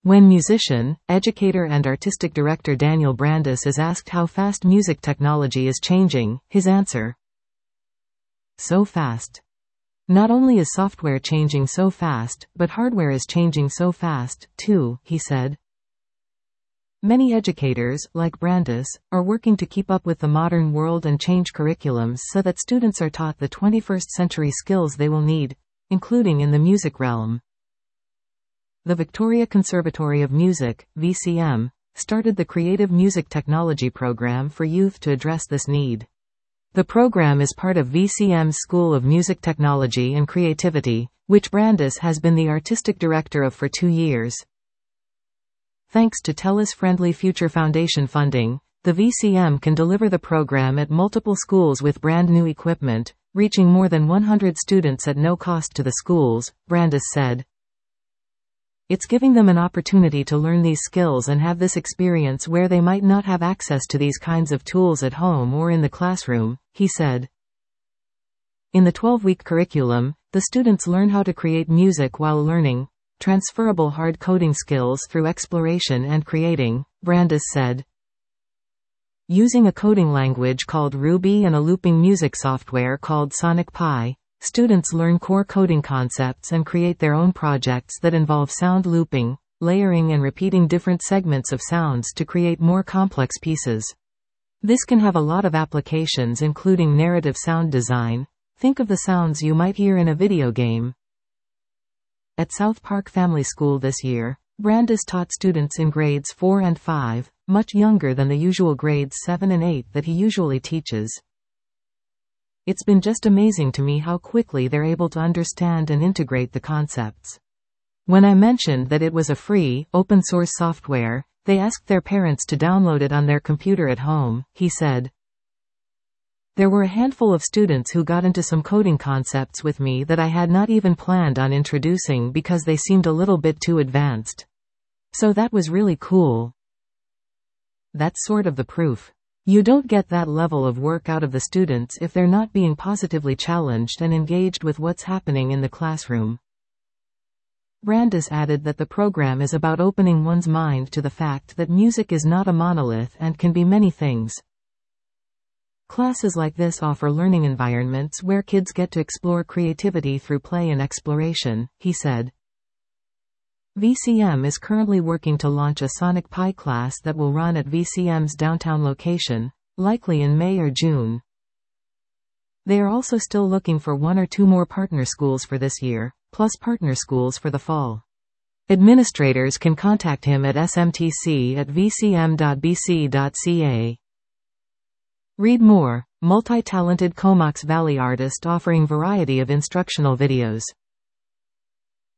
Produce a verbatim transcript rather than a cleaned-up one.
When musician, educator and artistic director Daniel Brandis is asked how fast music technology is changing, his answer: so fast. Not only is software changing so fast, but hardware is changing so fast, too, he said. Many educators, like Brandis, are working to keep up with the modern world and change curriculums so that students are taught the twenty-first century skills they will need, including in the music realm. The Victoria Conservatory of Music, V C M, started the Creative Music Technology program for youth to address this need. The program is part of V C M's School of Music Technology and Creativity, which Brandis has been the artistic director of for two years. Thanks to TELUS Friendly Future Foundation funding, the V C M can deliver the program at multiple schools with brand new equipment, reaching more than one hundred students at no cost to the schools, Brandis said. It's giving them an opportunity to learn these skills and have this experience where they might not have access to these kinds of tools at home or in the classroom, he said. In the twelve-week curriculum, the students learn how to create music while learning transferable hard coding skills through exploration and creating, Brandis said. Using a coding language called Ruby and a looping music software called Sonic Pi, students learn core coding concepts and create their own projects that involve sound looping, layering and repeating different segments of sounds to create more complex pieces. This can have a lot of applications including narrative sound design. Think of the sounds you might hear in a video game. At South Park Family School this year, Brandis taught students in grades four and five, much younger than the usual grades seven and eight that he usually teaches. It's been just amazing to me how quickly they're able to understand and integrate the concepts. When I mentioned that it was a free, open-source software, they asked their parents to download it on their computer at home, he said. There were a handful of students who got into some coding concepts with me that I had not even planned on introducing because they seemed a little bit too advanced. So that was really cool. That's sort of the proof. You don't get that level of work out of the students if they're not being positively challenged and engaged with what's happening in the classroom. Brandis added that the program is about opening one's mind to the fact that music is not a monolith and can be many things. Classes like this offer learning environments where kids get to explore creativity through play and exploration, he said. V C M is currently working to launch a Sonic Pi class that will run at V C M's downtown location, likely in May or June. They are also still looking for one or two more partner schools for this year, plus partner schools for the fall. Administrators can contact him at s m t c at v c m dot b c dot c a. Read more. Multi-talented Comox Valley artist offering variety of instructional videos.